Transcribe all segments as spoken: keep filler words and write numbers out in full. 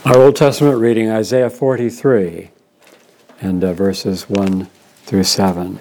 Our Old Testament reading, Isaiah forty-three, and uh, verses one through seven.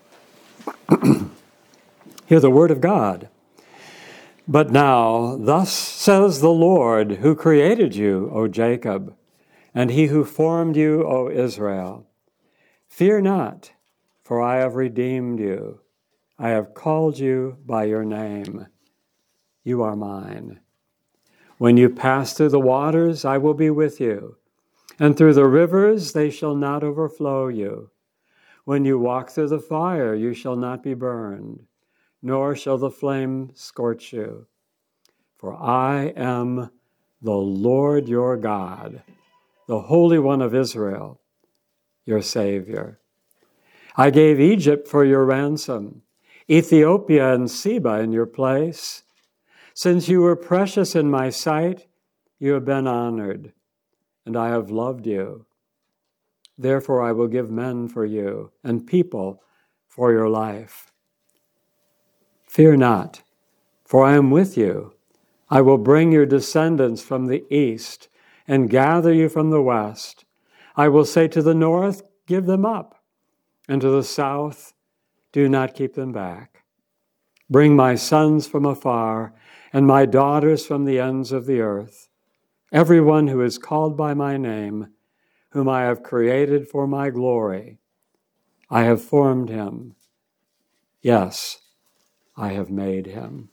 Hear the word of God. But now, thus says the Lord, who created you, O Jacob, and he who formed you, O Israel. Fear not, for I have redeemed you. I have called you by your name. You are mine. When you pass through the waters, I will be with you, and through the rivers, they shall not overflow you. When you walk through the fire, you shall not be burned, nor shall the flame scorch you. For I am the Lord your God, the Holy One of Israel, your Savior. I gave Egypt for your ransom, Ethiopia and Seba in your place. Since you were precious in my sight, you have been honored, and I have loved you. Therefore I will give men for you, and people for your life. Fear not, for I am with you. I will bring your descendants from the east, and gather you from the west. I will say to the north, give them up, and to the south, do not keep them back. Bring my sons from afar, and my daughters from the ends of the earth, everyone who is called by my name, whom I have created for my glory. I have formed him. Yes, I have made him.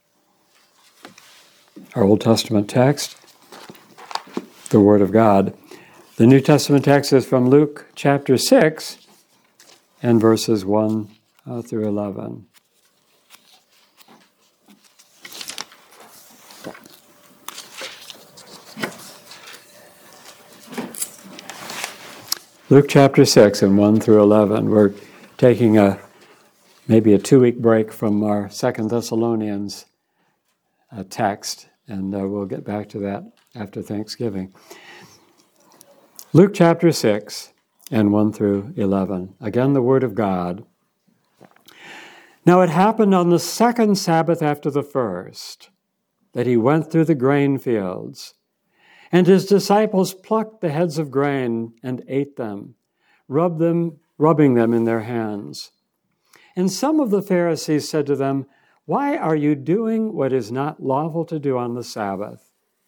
Our Old Testament text, the Word of God. The New Testament text is from Luke chapter six and verses one uh, through eleven. Luke chapter six and one through eleven. We're taking a maybe a two-week break from our Second Thessalonians uh, text, and uh, we'll get back to that after Thanksgiving. Luke chapter six and one through eleven. Again, the Word of God. Now it happened on the second Sabbath after the first that he went through the grain fields. And his disciples plucked the heads of grain and ate them, rubbed them, rubbing them in their hands. And some of the Pharisees said to them, "Why are you doing what is not lawful to do on the Sabbath?"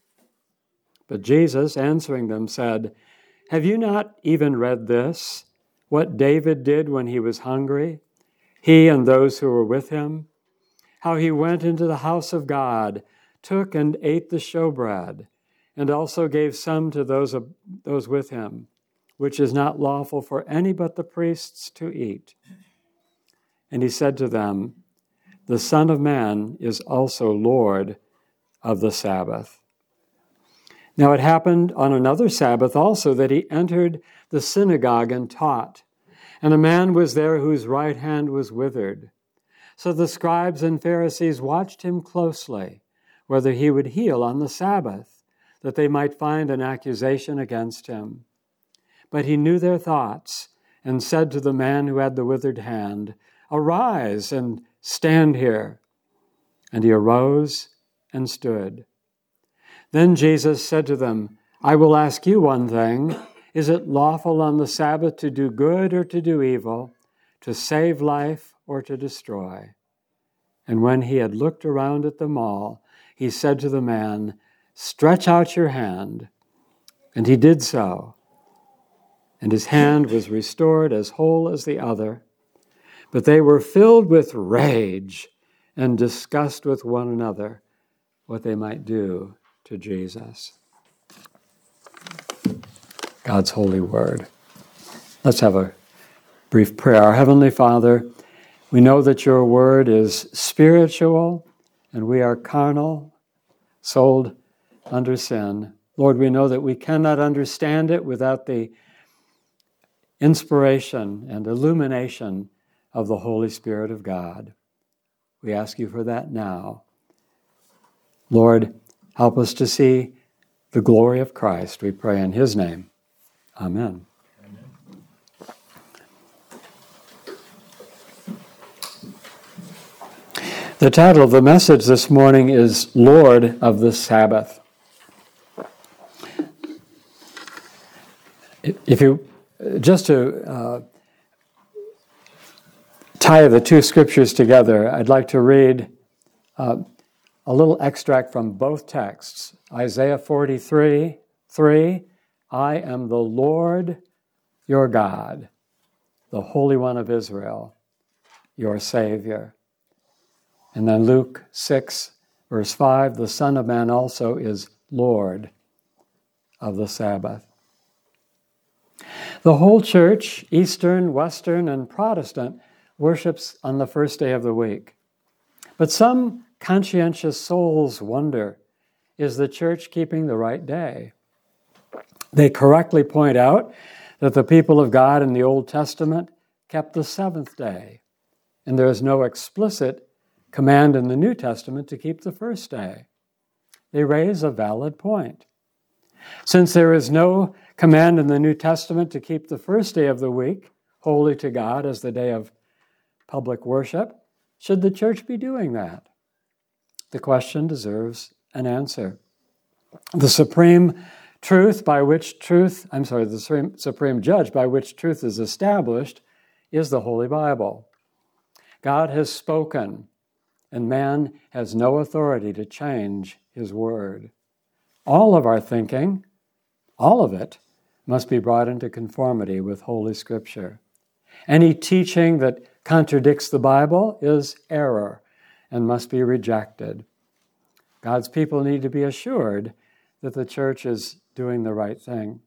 But Jesus, answering them, said, "Have you not even read this, what David did when he was hungry, he and those who were with him? How he went into the house of God, took and ate the showbread, and also gave some to those, of, those with him, which is not lawful for any but the priests to eat. And he said to them, the Son of Man is also Lord of the Sabbath." Now it happened on another Sabbath also that he entered the synagogue and taught, and a man was there whose right hand was withered. So the scribes and Pharisees watched him closely, whether he would heal on the Sabbath, that they might find an accusation against him. But he knew their thoughts and said to the man who had the withered hand, "Arise and stand here." And he arose and stood. Then Jesus said to them, "I will ask you one thing. Is it lawful on the Sabbath to do good or to do evil, to save life or to destroy?" And when he had looked around at them all, he said to the man, "Stretch out your hand." And he did so. And his hand was restored as whole as the other. But they were filled with rage and discussed with one another what they might do to Jesus. God's holy word. Let's have a brief prayer. Our Heavenly Father, we know that your word is spiritual and we are carnal, sold under sin. Lord, we know that we cannot understand it without the inspiration and illumination of the Holy Spirit of God. We ask you for that now. Lord, help us to see the glory of Christ. We pray in his name. Amen. Amen. The title of the message this morning is Lord of the Sabbath. If you, just to uh, tie the two scriptures together, I'd like to read uh, a little extract from both texts. Isaiah forty-three, three, I am the Lord your God, the Holy One of Israel, your Savior. And then Luke six, verse five, the Son of Man also is Lord of the Sabbath. The whole church, Eastern, Western, and Protestant, worships on the first day of the week. But some conscientious souls wonder, is the church keeping the right day? They correctly point out that the people of God in the Old Testament kept the seventh day, and there is no explicit command in the New Testament to keep the first day. They raise a valid point. Since there is no command in the New Testament to keep the first day of the week holy to God as the day of public worship, should the church be doing that? The question deserves an answer. The supreme truth by which truth, I'm sorry, the supreme, supreme judge by which truth is established is the Holy Bible. God has spoken, and man has no authority to change his word. All of our thinking, all of it, must be brought into conformity with Holy Scripture. Any teaching that contradicts the Bible is error and must be rejected. God's people need to be assured that the church is doing the right thing.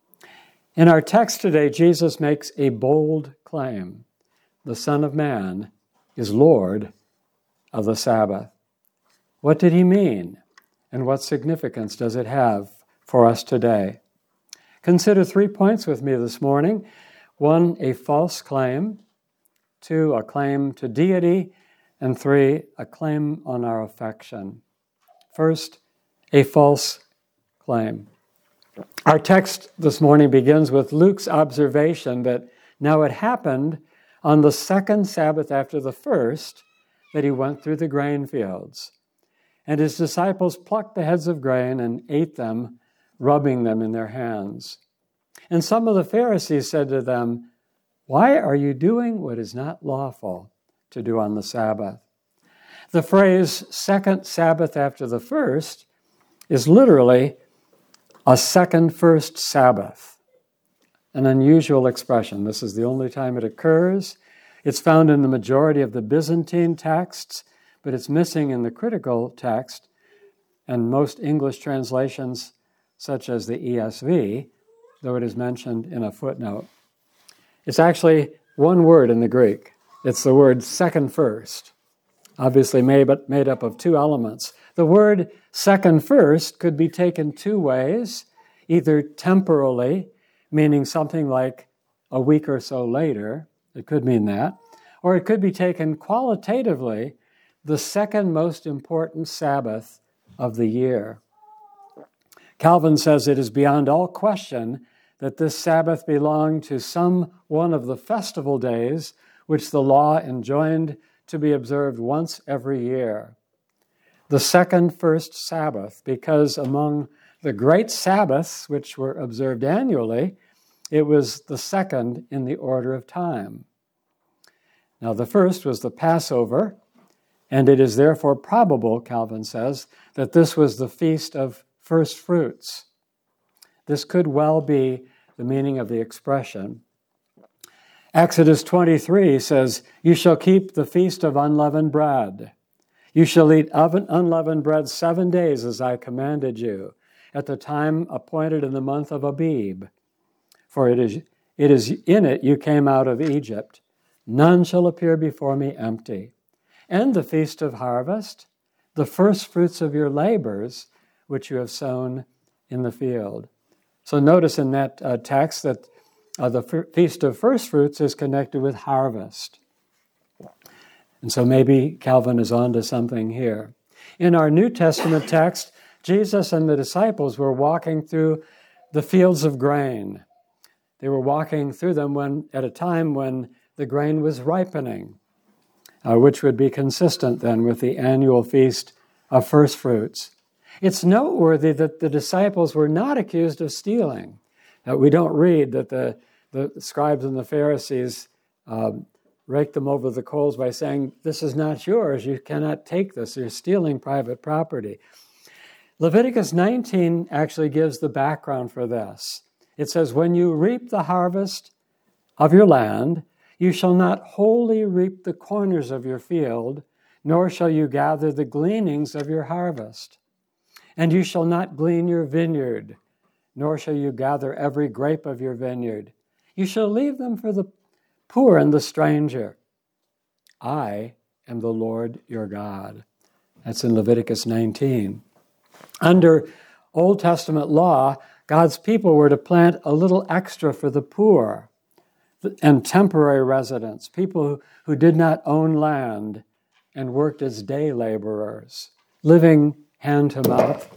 In our text today, Jesus makes a bold claim. The Son of Man is Lord of the Sabbath. What did he mean? And what significance does it have for us today? Consider three points with me this morning. One, a false claim. Two, a claim to deity. And three, a claim on our affection. First, a false claim. Our text this morning begins with Luke's observation that now it happened on the second Sabbath after the first that he went through the grain fields. And his disciples plucked the heads of grain and ate them, rubbing them in their hands. And some of the Pharisees said to them, "Why are you doing what is not lawful to do on the Sabbath?" The phrase, second Sabbath after the first, is literally a second first Sabbath, an unusual expression. This is the only time it occurs. It's found in the majority of the Byzantine texts, but it's missing in the critical text and most English translations, such as the E S V, though it is mentioned in a footnote. It's actually one word in the Greek. It's the word second first, obviously made, made up of two elements. The word second first could be taken two ways, either temporally, meaning something like a week or so later, it could mean that, or it could be taken qualitatively, the second most important Sabbath of the year. Calvin says it is beyond all question that this Sabbath belonged to some one of the festival days which the law enjoined to be observed once every year. The second first Sabbath, because among the great Sabbaths which were observed annually, it was the second in the order of time. Now, the first was the Passover, and it is therefore probable, Calvin says, that this was the feast of first fruits. This could well be the meaning of the expression. Exodus twenty-three says, "You shall keep the feast of unleavened bread. You shall eat unleavened bread seven days as I commanded you, at the time appointed in the month of Abib. For it is, it is in it you came out of Egypt. None shall appear before me empty. And the feast of harvest, the first fruits of your labors, which you have sown in the field." So notice in that uh, text that uh, the f- Feast of First Fruits is connected with harvest. And so maybe Calvin is on to something here. In our New Testament text, Jesus and the disciples were walking through the fields of grain. They were walking through them when, at a time when the grain was ripening, uh, which would be consistent then with the annual Feast of First Fruits. It's noteworthy that the disciples were not accused of stealing. Uh, we don't read that the, the scribes and the Pharisees um, raked them over the coals by saying, this is not yours, you cannot take this, you're stealing private property. Leviticus nineteen actually gives the background for this. It says, when you reap the harvest of your land, you shall not wholly reap the corners of your field, nor shall you gather the gleanings of your harvest. And you shall not glean your vineyard, nor shall you gather every grape of your vineyard. You shall leave them for the poor and the stranger. I am the Lord your God. That's in Leviticus nineteen. Under Old Testament law, God's people were to plant a little extra for the poor and temporary residents, people who, who did not own land and worked as day laborers, living hand to mouth.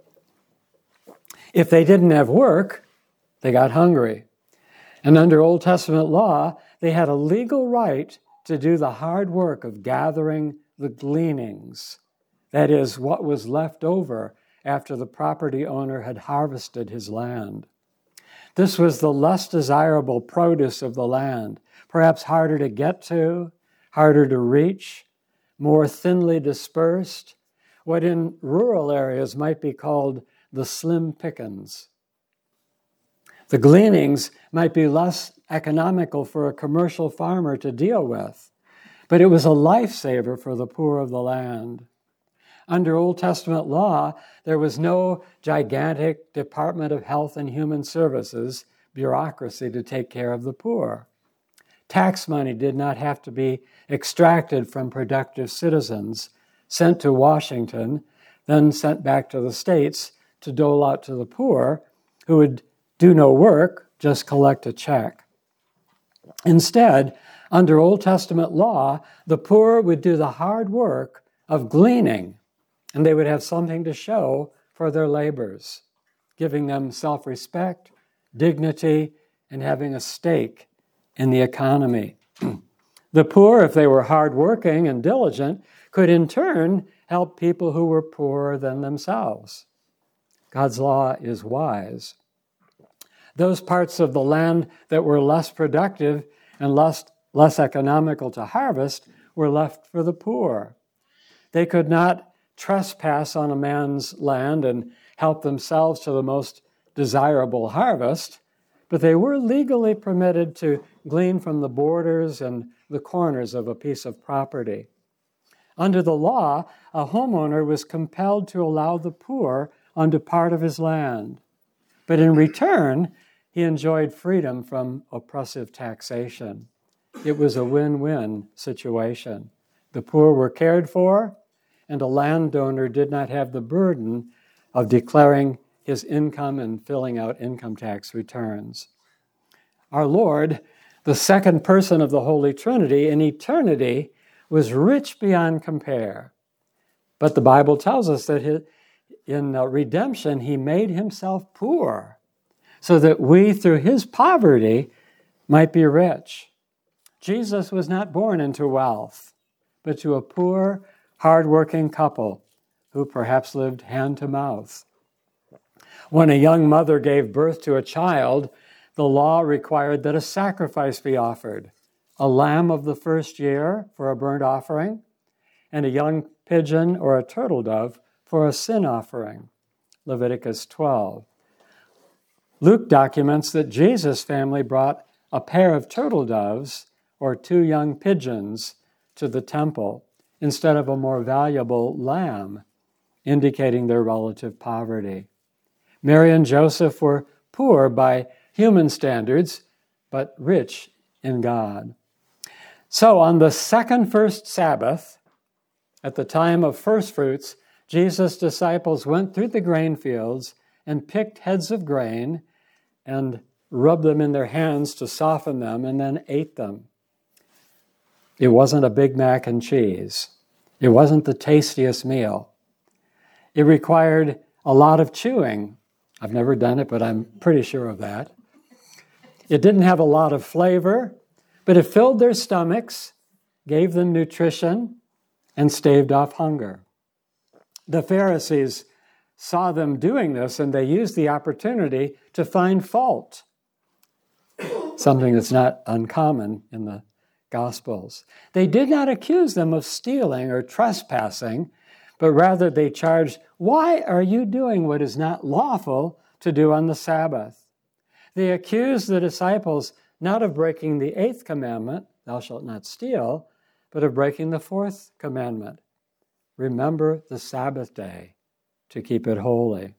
If they didn't have work, they got hungry. And under Old Testament law, they had a legal right to do the hard work of gathering the gleanings, that is, what was left over after the property owner had harvested his land. This was the less desirable produce of the land, perhaps harder to get to, harder to reach, more thinly dispersed, what in rural areas might be called the slim pickings. The gleanings might be less economical for a commercial farmer to deal with, but it was a lifesaver for the poor of the land. Under Old Testament law, there was no gigantic Department of Health and Human Services bureaucracy to take care of the poor. Tax money did not have to be extracted from productive citizens, sent to Washington, then sent back to the states to dole out to the poor, who would do no work, just collect a check. Instead, under Old Testament law, the poor would do the hard work of gleaning, and they would have something to show for their labors, giving them self-respect, dignity, and having a stake in the economy. The poor, if they were hardworking and diligent, could in turn help people who were poorer than themselves. God's law is wise. Those parts of the land that were less productive and less, less economical to harvest were left for the poor. They could not trespass on a man's land and help themselves to the most desirable harvest, but they were legally permitted to glean from the borders and the corners of a piece of property. Under the law, a homeowner was compelled to allow the poor onto part of his land, but in return, he enjoyed freedom from oppressive taxation. It was a win-win situation. The poor were cared for, and a landowner did not have the burden of declaring his income and filling out income tax returns. Our Lord, the second person of the Holy Trinity, in eternity was rich beyond compare. But the Bible tells us that in redemption, he made himself poor so that we, through his poverty, might be rich. Jesus was not born into wealth, but to a poor, hard-working couple who perhaps lived hand to mouth. When a young mother gave birth to a child, the law required that a sacrifice be offered, a lamb of the first year for a burnt offering, and a young pigeon or a turtle dove for a sin offering, Leviticus twelve. Luke documents that Jesus' family brought a pair of turtle doves or two young pigeons to the temple instead of a more valuable lamb, indicating their relative poverty. Mary and Joseph were poor by human standards, but rich in God. So on the second first Sabbath, at the time of first fruits, Jesus' disciples went through the grain fields and picked heads of grain and rubbed them in their hands to soften them and then ate them. It wasn't a Big Mac and cheese. It wasn't the tastiest meal. It required a lot of chewing. I've never done it, but I'm pretty sure of that. It didn't have a lot of flavor, but it filled their stomachs, gave them nutrition, and staved off hunger. The Pharisees saw them doing this, and they used the opportunity to find fault, something that's not uncommon in the Gospels. They did not accuse them of stealing or trespassing, but rather they charged, "Why are you doing what is not lawful to do on the Sabbath?" They accused the disciples not of breaking the eighth commandment, "Thou shalt not steal," but of breaking the fourth commandment, "Remember the Sabbath day to keep it holy."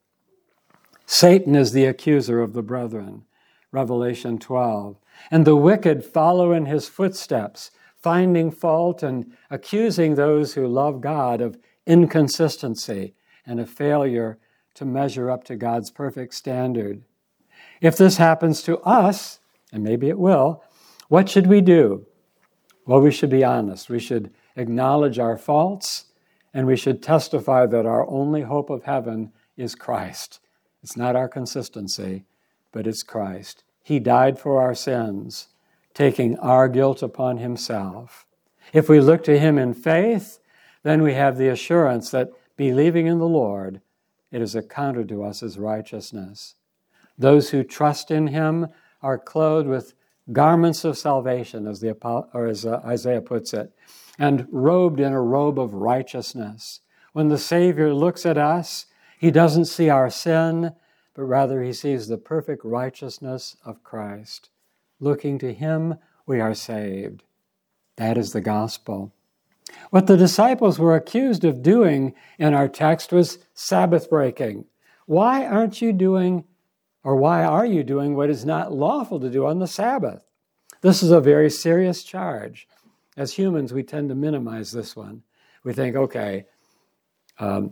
Satan is the accuser of the brethren, Revelation twelve. And the wicked follow in his footsteps, finding fault and accusing those who love God of inconsistency and a failure to measure up to God's perfect standard. If this happens to us, and maybe it will, what should we do? Well, we should be honest. We should acknowledge our faults, and we should testify that our only hope of heaven is Christ. It's not our consistency, but it's Christ. He died for our sins, taking our guilt upon himself. If we look to him in faith, then we have the assurance that believing in the Lord, it is accounted to us as righteousness. Those who trust in him are clothed with garments of salvation, as the or as Isaiah puts it, and robed in a robe of righteousness. When the Savior looks at us, he doesn't see our sin, but rather he sees the perfect righteousness of Christ. Looking to him, we are saved. That is the gospel. What the disciples were accused of doing in our text was Sabbath breaking. Why aren't you doing, or why are you doing what is not lawful to do on the Sabbath? This is a very serious charge. As humans, we tend to minimize this one. We think, okay, um,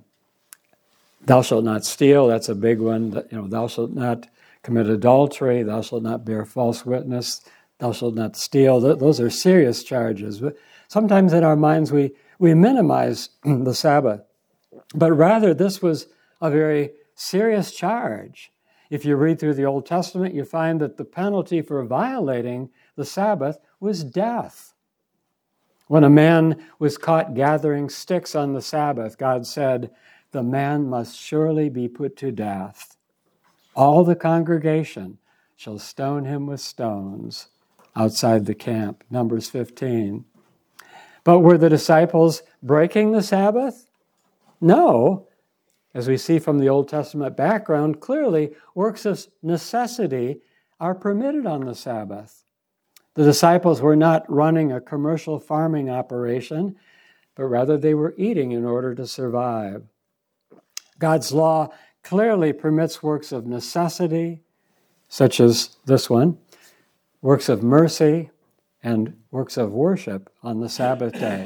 thou shalt not steal, that's a big one. You know, thou shalt not commit adultery, thou shalt not bear false witness, thou shalt not steal. Those are serious charges. But sometimes in our minds we, we minimize the Sabbath. But rather, this was a very serious charge. If you read through the Old Testament, you find that the penalty for violating the Sabbath was death. When a man was caught gathering sticks on the Sabbath, God said, "The man must surely be put to death. All the congregation shall stone him with stones outside the camp." Numbers fifteen. But were the disciples breaking the Sabbath? No. As we see from the Old Testament background, clearly works of necessity are permitted on the Sabbath. The disciples were not running a commercial farming operation, but rather they were eating in order to survive. God's law clearly permits works of necessity, such as this one, works of mercy, and works of worship on the Sabbath day.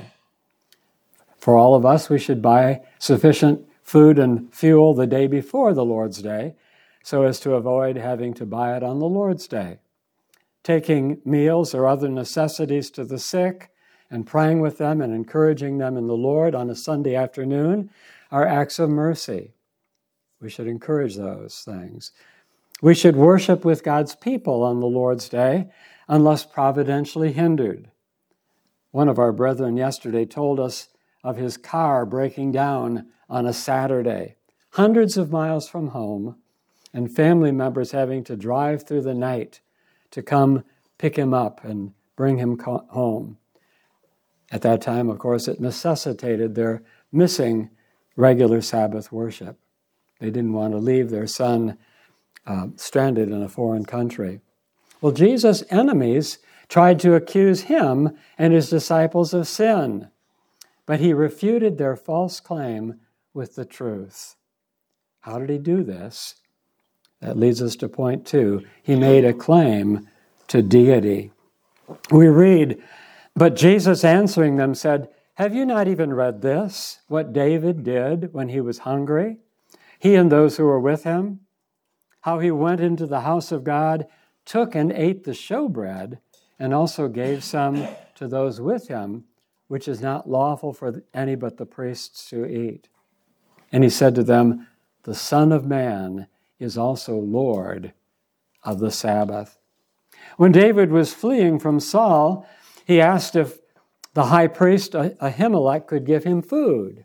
For all of us, we should buy sufficient food and fuel the day before the Lord's Day, so as to avoid having to buy it on the Lord's Day. Taking meals or other necessities to the sick and praying with them and encouraging them in the Lord on a Sunday afternoon are acts of mercy. We should encourage those things. We should worship with God's people on the Lord's Day unless providentially hindered. One of our brethren yesterday told us of his car breaking down on a Saturday, hundreds of miles from home, and family members having to drive through the night to come pick him up and bring him home. At that time, of course, it necessitated their missing regular Sabbath worship. They didn't want to leave their son uh, stranded in a foreign country. Well, Jesus' enemies tried to accuse him and his disciples of sin, but he refuted their false claim with the truth. How did he do this? That leads us to point two. He made a claim to deity. We read, "But Jesus answering them said, 'Have you not even read this, what David did when he was hungry, he and those who were with him? How he went into the house of God, took and ate the showbread, and also gave some to those with him, which is not lawful for any but the priests to eat. And he said to them, the Son of Man is also Lord of the Sabbath.'" When David was fleeing from Saul, he asked if the high priest Ahimelech could give him food.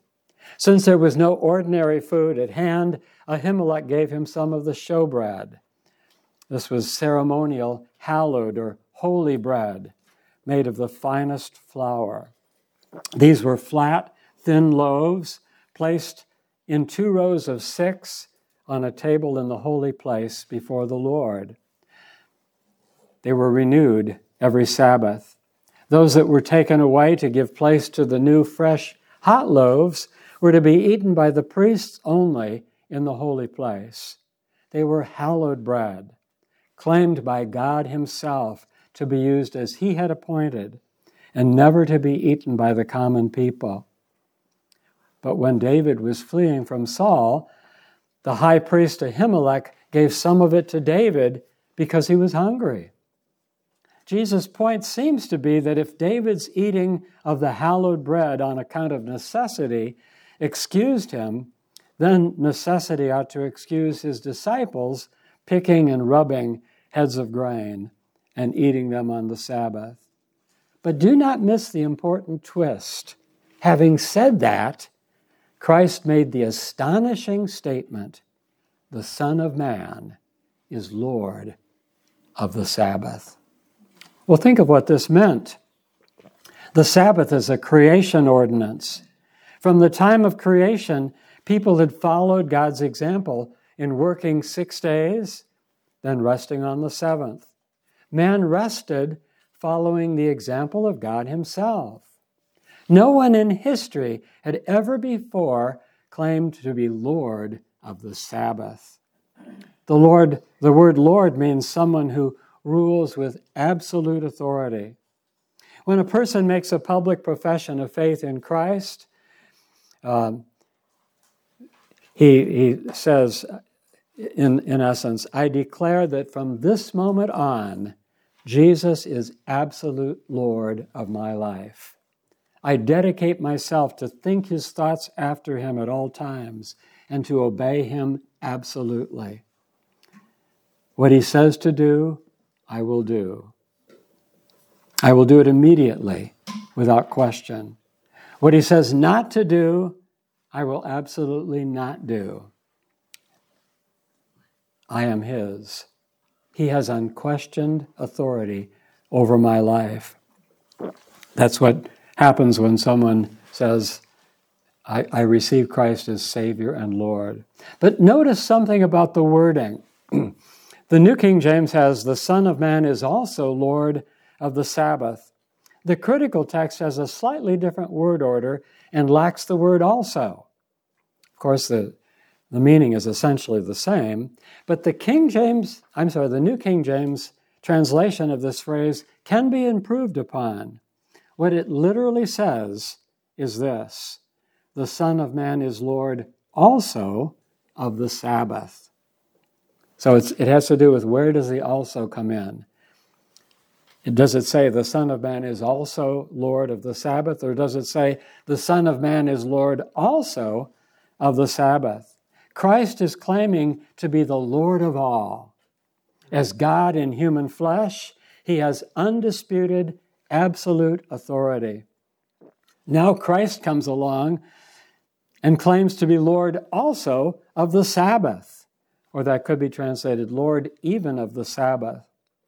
Since there was no ordinary food at hand, Ahimelech gave him some of the showbread. This was ceremonial, hallowed, or holy bread made of the finest flour. These were flat, thin loaves placed in two rows of six on a table in the holy place before the Lord. They were renewed every Sabbath. Those that were taken away to give place to the new, fresh, hot loaves were to be eaten by the priests only in the holy place. They were hallowed bread, claimed by God himself to be used as he had appointed, and never to be eaten by the common people. But when David was fleeing from Saul, the high priest Ahimelech gave some of it to David because he was hungry. Jesus' point seems to be that if David's eating of the hallowed bread on account of necessity excused him, then necessity ought to excuse his disciples picking and rubbing heads of grain and eating them on the Sabbath. But do not miss the important twist. Having said that, Christ made the astonishing statement, the Son of Man is Lord of the Sabbath. Well, think of what this meant. The Sabbath is a creation ordinance. From the time of creation, people had followed God's example in working six days, then resting on the seventh. Man rested following the example of God himself. No one in history had ever before claimed to be Lord of the Sabbath. The Lord, the word Lord means someone who rules with absolute authority. When a person makes a public profession of faith in Christ, um, he, he says, in, in essence, I declare that from this moment on, Jesus is absolute Lord of my life. I dedicate myself to think his thoughts after him at all times and to obey him absolutely. What he says to do, I will do. I will do it immediately, without question. What he says not to do, I will absolutely not do. I am his. He has unquestioned authority over my life. That's what happens when someone says, I, I receive Christ as Savior and Lord. But notice something about the wording. The New King James has, the Son of Man is also Lord of the Sabbath. The critical text has a slightly different word order and lacks the word also. Of course, the, the meaning is essentially the same, but the King James, I'm sorry, the New King James translation of this phrase can be improved upon. What it literally says is this: the Son of Man is Lord also of the Sabbath. So it's, it has to do with where does the also come in? It, does it say the Son of Man is also Lord of the Sabbath, or does it say the Son of Man is Lord also of the Sabbath? Christ is claiming to be the Lord of all. As God in human flesh, he has undisputed, absolute authority. Now Christ comes along and claims to be Lord also of the Sabbath. Or that could be translated, Lord even of the Sabbath.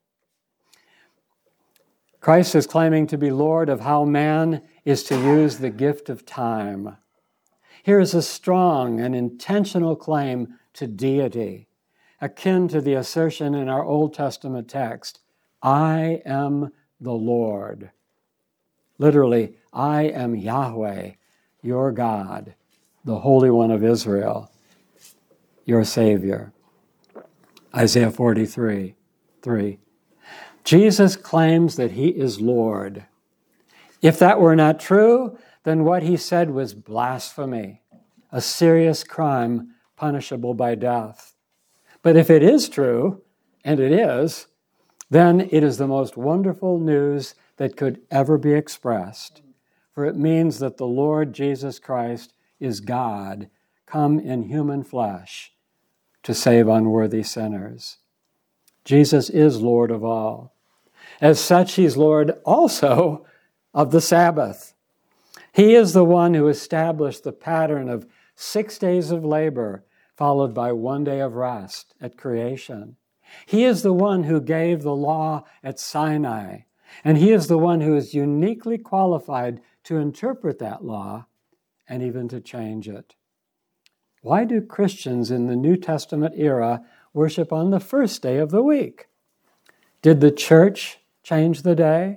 Christ is claiming to be Lord of how man is to use the gift of time. Here is a strong and intentional claim to deity, akin to the assertion in our Old Testament text, I am the Lord. Literally, I am Yahweh, your God, the Holy One of Israel, your Savior. Isaiah forty-three, three. Jesus claims that he is Lord. If that were not true, then what he said was blasphemy, a serious crime punishable by death. But if it is true, and it is, then it is the most wonderful news that could ever be expressed. For it means that the Lord Jesus Christ is God, come in human flesh, to save unworthy sinners. Jesus is Lord of all. As such, he's Lord also of the Sabbath. He is the one who established the pattern of six days of labor followed by one day of rest at creation. He is the one who gave the law at Sinai, and he is the one who is uniquely qualified to interpret that law and even to change it. Why do Christians in the New Testament era worship on the first day of the week? Did the church change the day?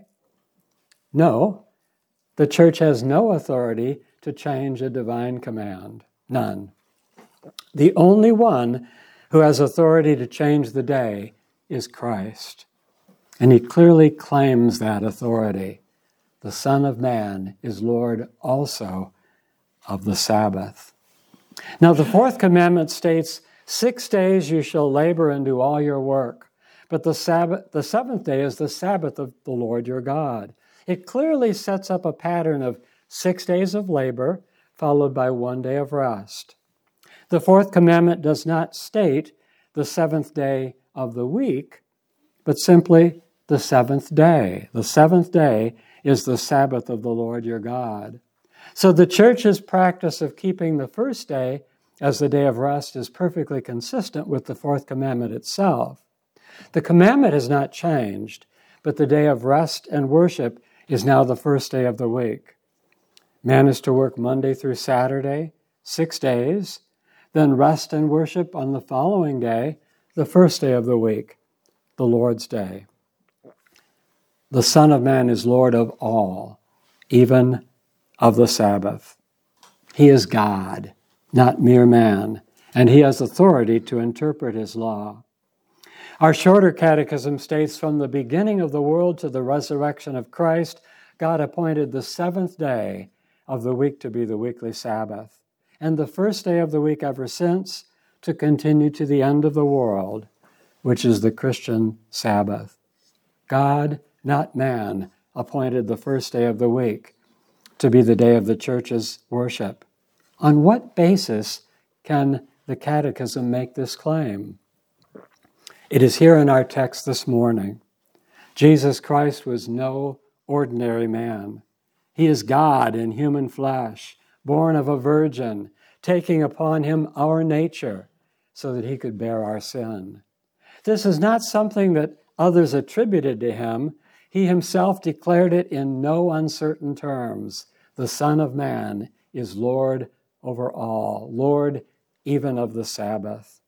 No. The church has no authority to change a divine command. None. The only one who has authority to change the day is Christ. And he clearly claims that authority. The Son of Man is Lord also of the Sabbath. Now, the fourth commandment states, six days you shall labor and do all your work, but the Sabbath, the seventh day is the Sabbath of the Lord your God. It clearly sets up a pattern of six days of labor followed by one day of rest. The fourth commandment does not state the seventh day of the week, but simply the seventh day. The seventh day is the Sabbath of the Lord your God. So the church's practice of keeping the first day as the day of rest is perfectly consistent with the fourth commandment itself. The commandment has not changed, but the day of rest and worship is now the first day of the week. Man is to work Monday through Saturday, six days, then rest and worship on the following day, the first day of the week, the Lord's Day. The Son of Man is Lord of all, even of the Sabbath. He is God, not mere man, and he has authority to interpret his law. Our shorter catechism states, from the beginning of the world to the resurrection of Christ, God appointed the seventh day of the week to be the weekly Sabbath, and the first day of the week ever since to continue to the end of the world, which is the Christian Sabbath. God, not man, appointed the first day of the week to be the day of the church's worship. On what basis can the Catechism make this claim? It is here in our text this morning. Jesus Christ was no ordinary man. He is God in human flesh, born of a virgin, taking upon him our nature so that he could bear our sin. This is not something that others attributed to him. He himself declared it in no uncertain terms. The Son of Man is Lord over all, Lord even of the Sabbath.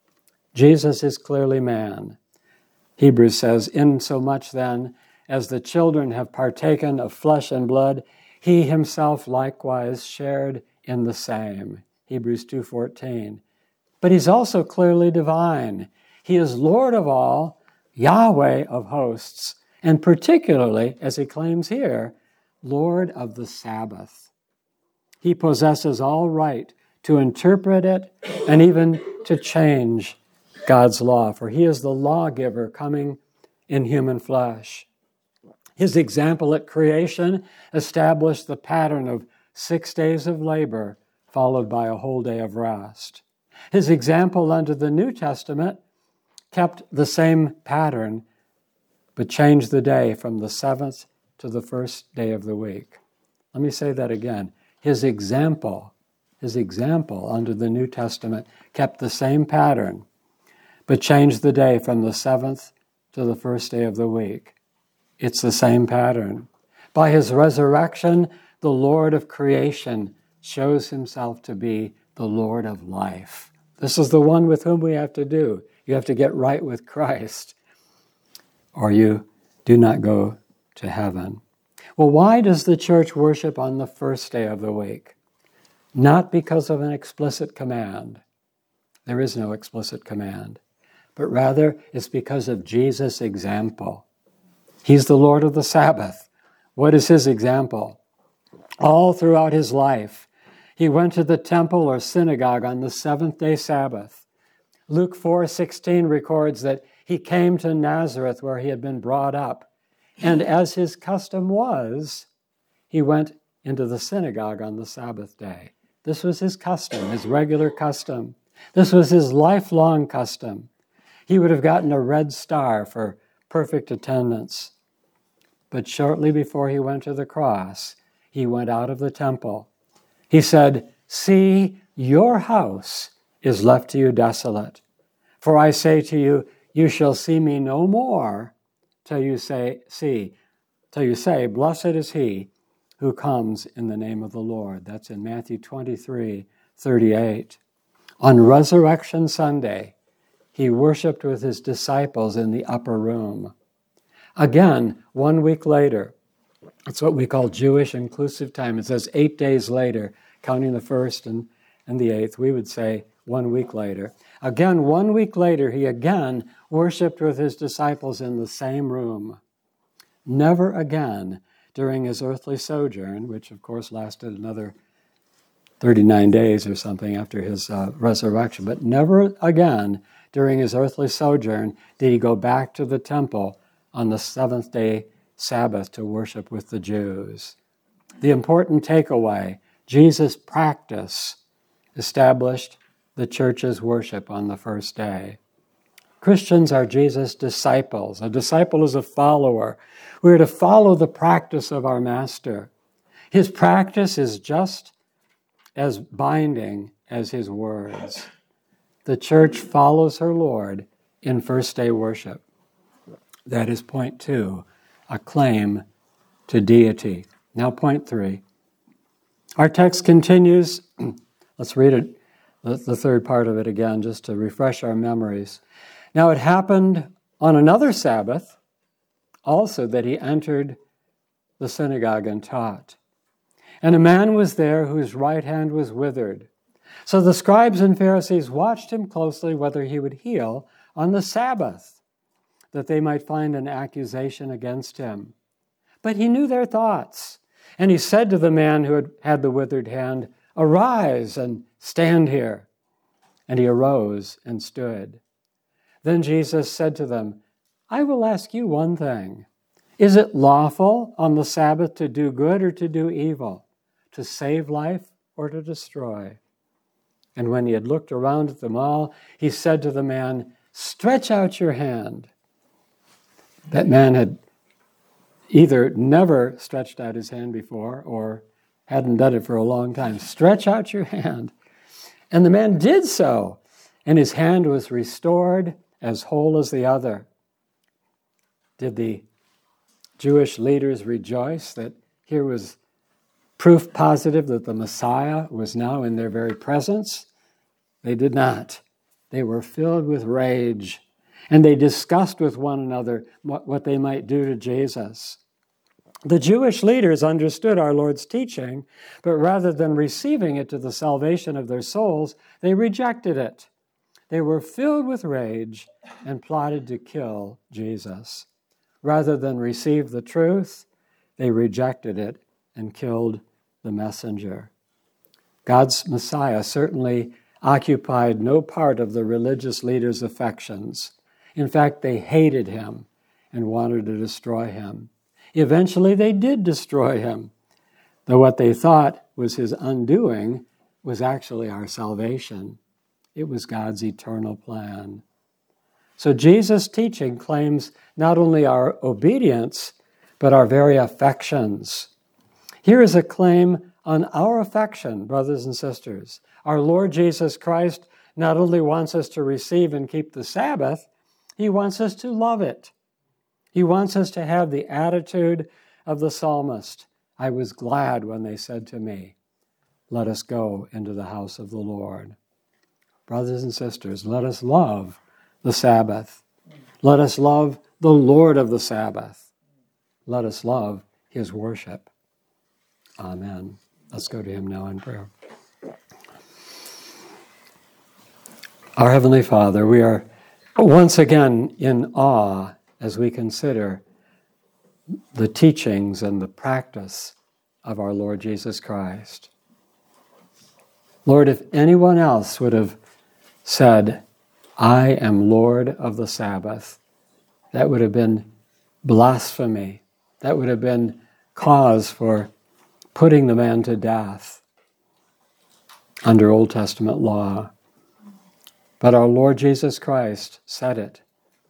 Jesus is clearly man. Hebrews says, insomuch then as the children have partaken of flesh and blood, he himself likewise shared in the same. Hebrews two fourteen. But he's also clearly divine. He is Lord of all, Yahweh of hosts, and particularly, as he claims here, Lord of the Sabbath. He possesses all right to interpret it and even to change God's law, for he is the lawgiver coming in human flesh. His example at creation established the pattern of six days of labor followed by a whole day of rest. His example under the New Testament kept the same pattern, but changed the day from the seventh to the first day of the week. Let me say that again. His example, his example under the New Testament kept the same pattern, but changed the day from the seventh to the first day of the week. It's the same pattern. By his resurrection, the Lord of creation shows himself to be the Lord of life. This is the one with whom we have to do. You have to get right with Christ, or you do not go to heaven. Well, why does the church worship on the first day of the week? Not because of an explicit command. There is no explicit command. But rather, it's because of Jesus' example. He's the Lord of the Sabbath. What is his example? All throughout his life, he went to the temple or synagogue on the seventh-day Sabbath. Luke four sixteen records that he came to Nazareth where he had been brought up, and as his custom was, he went into the synagogue on the Sabbath day. This was his custom, his regular custom. This was his lifelong custom. He would have gotten a red star for perfect attendance. But shortly before he went to the cross, he went out of the temple. He said, "See, your house is left to you desolate. For I say to you, you shall see me no more till you say, see, till you say, blessed is he who comes in the name of the Lord." That's in Matthew twenty-three thirty-eight. On Resurrection Sunday, he worshiped with his disciples in the upper room. Again, one week later, it's what we call Jewish inclusive time. It says eight days later, counting the first and, and the eighth. We would say one week later. Again, one week later, he again worshiped with his disciples in the same room. Never again during his earthly sojourn, which of course lasted another thirty-nine days or something after his uh, resurrection, but never again during his earthly sojourn did he go back to the temple on the seventh day Sabbath to worship with the Jews. The important takeaway, Jesus' practice established the church's worship on the first day. Christians are Jesus' disciples. A disciple is a follower. We are to follow the practice of our Master. His practice is just as binding as his words. The church follows her Lord in first day worship. That is point two, a claim to deity. Now point three. Our text continues. Let's read it, the third part of it again, just to refresh our memories. Now it happened on another Sabbath also that he entered the synagogue and taught. And a man was there whose right hand was withered. So the scribes and Pharisees watched him closely whether he would heal on the Sabbath, that they might find an accusation against him. But he knew their thoughts, and he said to the man who had had the withered hand, "Arise and stand here." And he arose and stood. Then Jesus said to them, "I will ask you one thing. Is it lawful on the Sabbath to do good or to do evil, to save life or to destroy?" And when he had looked around at them all, he said to the man, "Stretch out your hand." That man had either never stretched out his hand before or hadn't done it for a long time. "Stretch out your hand." And the man did so, and his hand was restored as whole as the other. Did the Jewish leaders rejoice that here was proof positive that the Messiah was now in their very presence? They did not. They were filled with rage, and they discussed with one another what, what they might do to Jesus. The Jewish leaders understood our Lord's teaching, but rather than receiving it to the salvation of their souls, they rejected it. They were filled with rage and plotted to kill Jesus. Rather than receive the truth, they rejected it and killed the messenger. God's Messiah certainly occupied no part of the religious leaders' affections. In fact, they hated him and wanted to destroy him. Eventually, they did destroy him, though what they thought was his undoing was actually our salvation. It was God's eternal plan. So Jesus' teaching claims not only our obedience, but our very affections. Here is a claim on our affection, brothers and sisters. Our Lord Jesus Christ not only wants us to receive and keep the Sabbath, he wants us to love it. He wants us to have the attitude of the psalmist. "I was glad when they said to me, 'Let us go into the house of the Lord.'" Brothers and sisters, let us love the Sabbath. Let us love the Lord of the Sabbath. Let us love his worship. Amen. Let's go to him now in prayer. Our Heavenly Father, we are once again in awe as we consider the teachings and the practice of our Lord Jesus Christ. Lord, if anyone else would have said, "I am Lord of the Sabbath," that would have been blasphemy. That would have been cause for putting the man to death under Old Testament law. But our Lord Jesus Christ said it.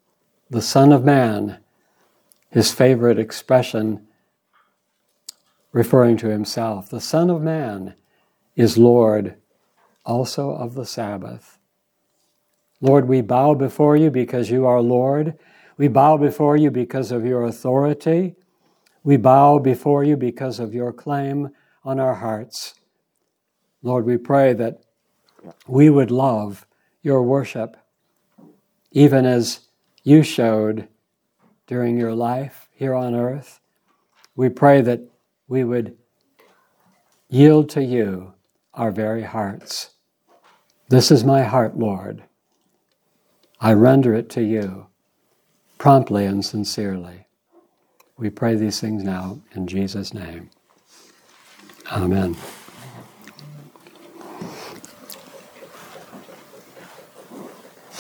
The Son of Man, his favorite expression referring to himself. The Son of Man is Lord also of the Sabbath. Lord, we bow before you because you are Lord. We bow before you because of your authority. We bow before you because of your claim on our hearts. Lord, we pray that we would love your worship, even as you showed during your life here on earth. We pray that we would yield to you our very hearts. This is my heart, Lord. I render it to you promptly and sincerely. We pray these things now in Jesus' name. Amen.